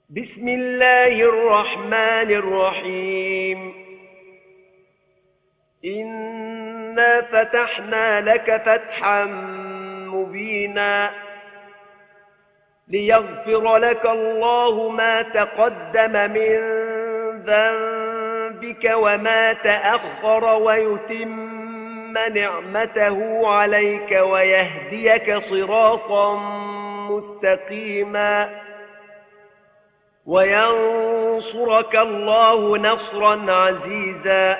بسم الله الرحمن الرحيم. إنا فتحنا لك فتحا مبينا ليغفر لك الله ما تقدم من ذنبك وما تأخر ويتم نعمته عليك ويهديك صراطا مستقيما وينصرك الله نصرا عزيزا.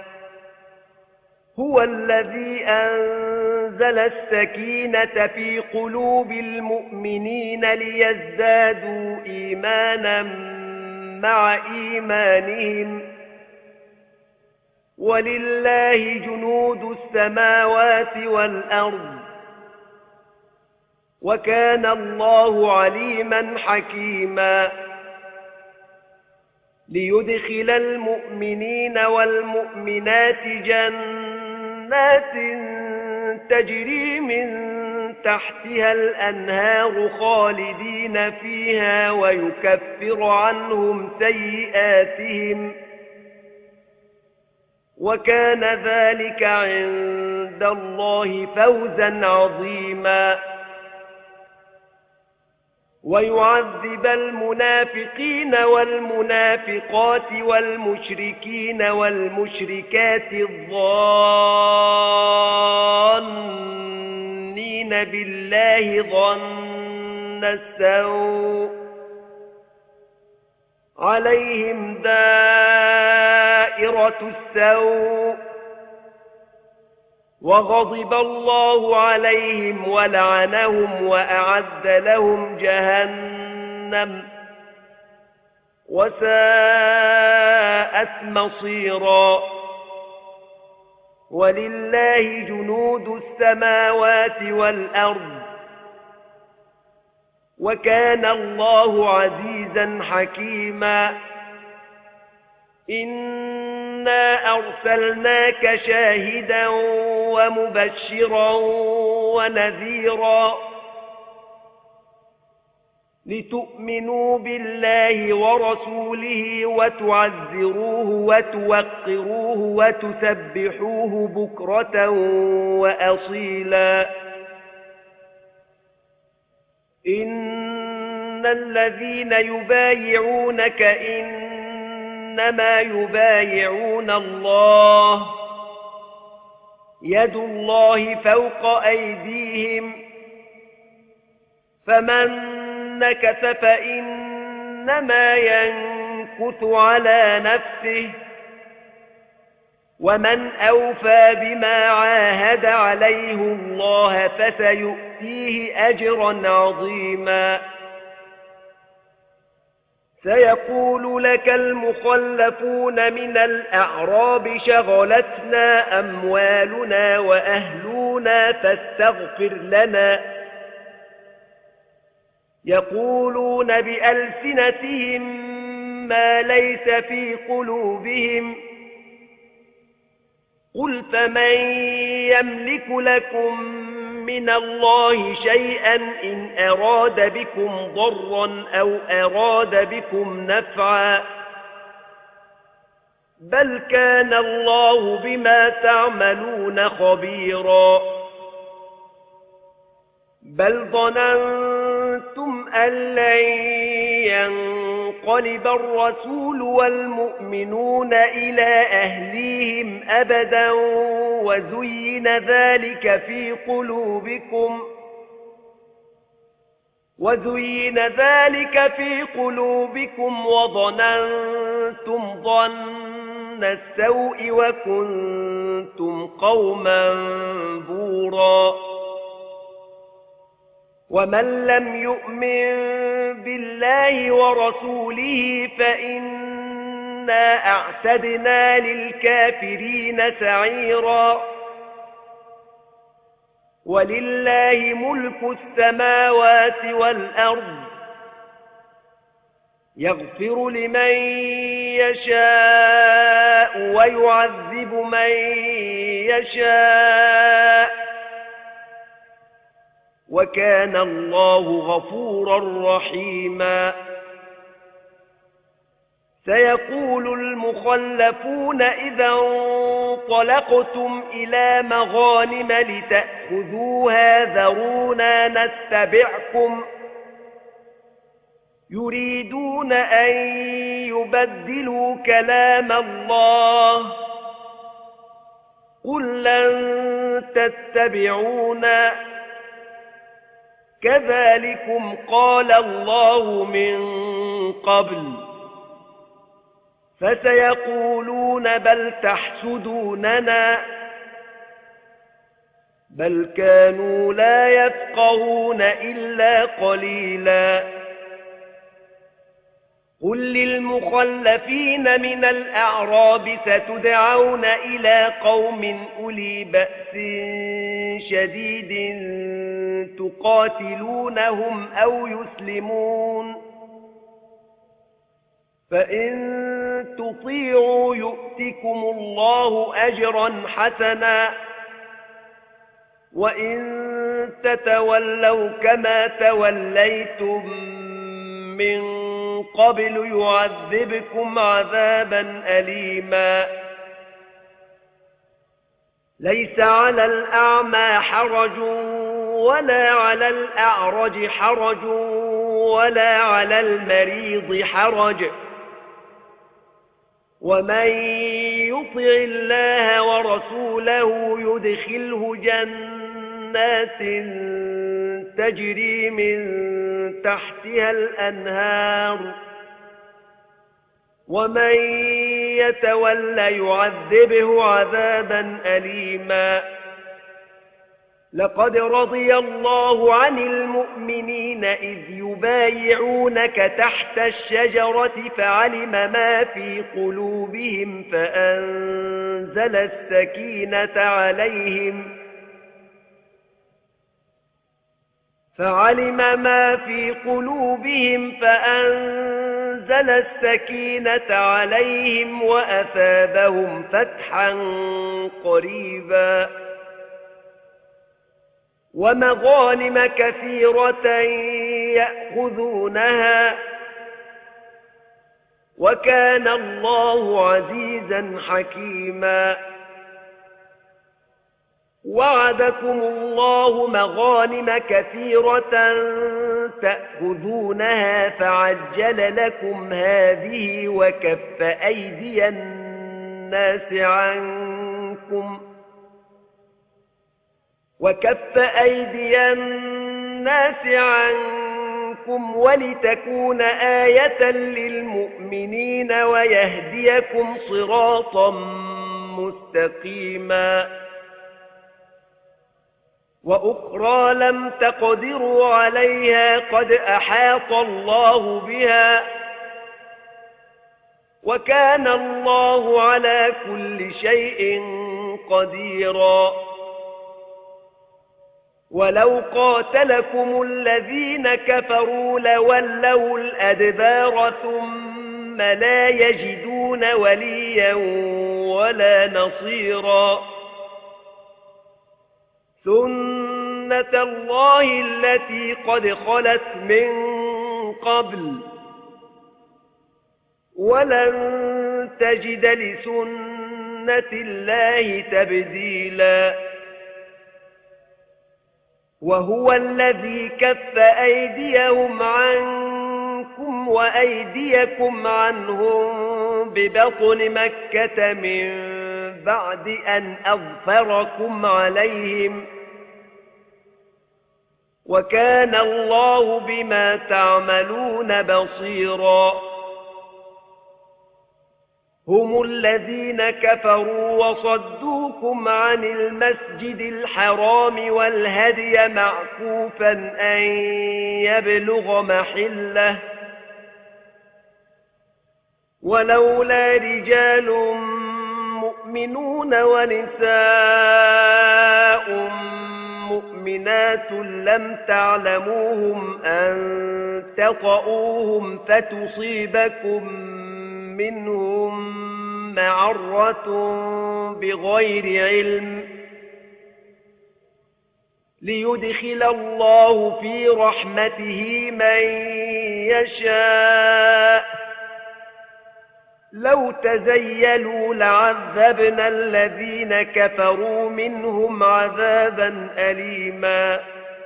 هو الذي أنزل السكينة في قلوب المؤمنين ليزدادوا إيمانا مع إيمانهم ولله جنود السماوات والأرض وكان الله عليما حكيما. ليدخل المؤمنين والمؤمنات جنات تجري من تحتها الأنهار خالدين فيها ويكفر عنهم سيئاتهم وكان ذلك عند الله فوزا عظيما. ويعذب المنافقين والمنافقات والمشركين والمشركات الظانين بالله ظن السوء عليهم دائرة السوء وغضب الله عليهم ولعنهم وأعد لهم جهنم وساءت مصيرا. ولله جنود السماوات والأرض وكان الله عزيزا حكيما. إنا أرسلناك شاهدا ومبشرا ونذيرا لتؤمنوا بالله ورسوله وتعزروه وتوقروه وتسبحوه بكرة وأصيلا. إن الذين يبايعونك إنما يبايعون الله يد الله فوق أيديهم فمن نكث فإنما ينكث على نفسه ومن أوفى بما عاهد عليه الله فسيؤتيه أجرا عظيما. سيقول لك المخلفون من الأعراب شغلتنا أموالنا وأهلنا فاستغفر لنا يقولون بألسنتهم ما ليس في قلوبهم قل فمن يملك لكم من الله شيئا إن أراد بكم ضرا أو أراد بكم نفعا بل كان الله بما تعملون خبيرا. بل ظننتم أن لن ينقلب الرسول والمؤمنون إلى أهليهم أبدا وزين ذلك في قلوبكم وظننتم ظن السوء وكنتم قوما بورا. ومن لم يؤمن بالله ورسوله فإنا أعتدنا للكافرين سعيرا. ولله ملك السماوات والأرض يغفر لمن يشاء ويعذب من يشاء وكان الله غفورا رحيما. سيقول المخلفون إذا انطلقتم إلى مغانم لتأخذوها ذرونا نتبعكم يريدون أن يبدلوا كلام الله قل لن تتبعونا كذلكم قال الله من قبل فسيقولون بل تحسدوننا بل كانوا لا يفقهون إلا قليلا قل للمخلفين من الأعراب ستدعون إلى قوم أولي بأس شديد تقاتلونهم أو يسلمون فإن تطيعوا يؤتكم الله أجرا حسنا وإن تتولوا كما توليتم من قبل يعذبكم عذابا أليما ليس على الأعمى حرج ولا على الأعرج حرج ولا على المريض حرج ومن يطع الله ورسوله يدخله جنات تجري من تحتها الأنهار ومن يتول يعذبه عذابا أليما لقد رضي الله عن المؤمنين إذ يبايعونك تحت الشجرة فعلم ما في قلوبهم فأنزل السكينة عليهم وأثابهم فتحا قريبا ومغانم كثيرة يأخذونها وكان الله عزيزا حكيما وعدكم الله مغانم كثيرة تأخذونها فعجل لكم هذه وكف أيدي الناس عنكم ولتكون آية للمؤمنين ويهديكم صراطا مستقيما وأخرى لم تقدروا عليها قد أحاط الله بها وكان الله على كل شيء قديرا ولو قاتلكم الذين كفروا لولوا الأدبار ثم لا يجدون وليا ولا نصيرا سنة الله التي قد خلت من قبل ولن تجد لسنة الله تبديلا وهو الذي كف أيديهم عنكم وأيديكم عنهم ببطن مكة من بعد أن أظفركم عليهم وكان الله بما تعملون بصيرا هم الذين كفروا وصدوكم عن المسجد الحرام والهدي معكوفا أن يبلغ محله ولولا رجال مؤمنون ونساء مؤمنات لم تعلموهم أن تطؤوهم فتصيبكم منهم معرة بغير علم ليدخل الله في رحمته من يشاء لو تزيلوا لعذبنا الذين كفروا منهم عذابا أليما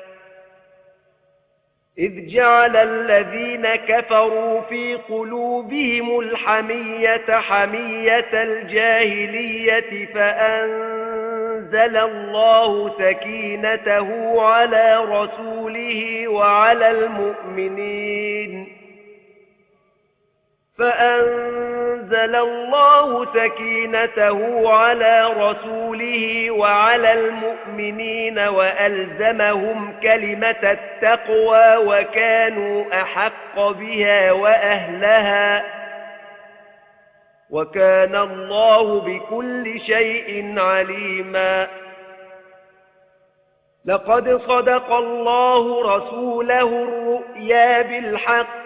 إذ جعل الذين كفروا في قلوبهم الحمية حمية الجاهلية فأنزل الله سكينته على رسوله وعلى المؤمنين فأنزل الله سكينته على رسوله وعلى المؤمنين وألزمهم كلمة التقوى وكانوا أحق بها وأهلها وكان الله بكل شيء عليما لقد صدق الله رسوله الرؤيا بالحق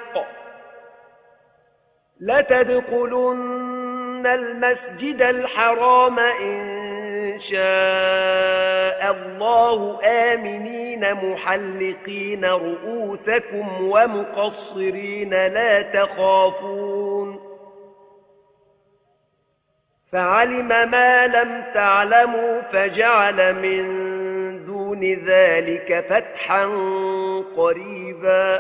لتدخلن المسجد الحرام إن شاء الله آمنين محلقين رؤوسكم ومقصرين لا تخافون فعلم ما لم تعلموا فجعل من دون ذلك فتحا قريبا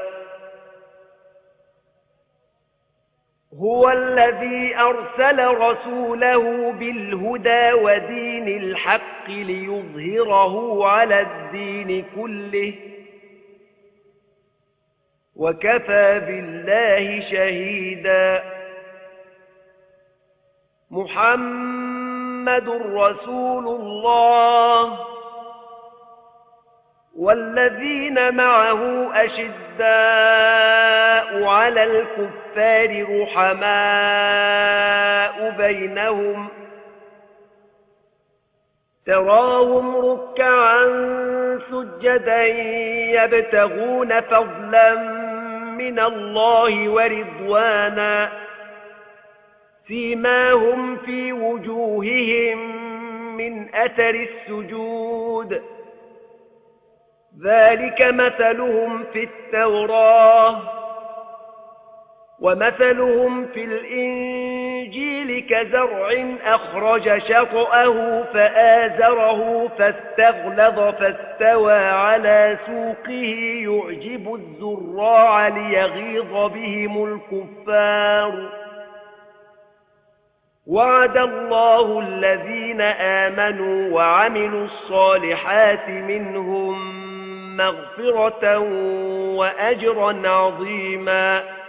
هو الذي أرسل رسوله بالهدى ودين الحق ليظهره على الدين كله وكفى بالله شهيدا محمد رسول الله والذين معه أشداء على الكفار رحماء بينهم تراهم ركعا سجدا يبتغون فضلا من الله ورضوانا سيماهم في وجوههم من أثر السجود ذلك مثلهم في التوراة ومثلهم في الإنجيل كزرع أخرج شطأه فآزره فاستغلظ فاستوى على سوقه يعجب الزراع ليغيظ بهم الكفار وعد الله الذين آمنوا وعملوا الصالحات منهم مغفرة وأجرا عظيما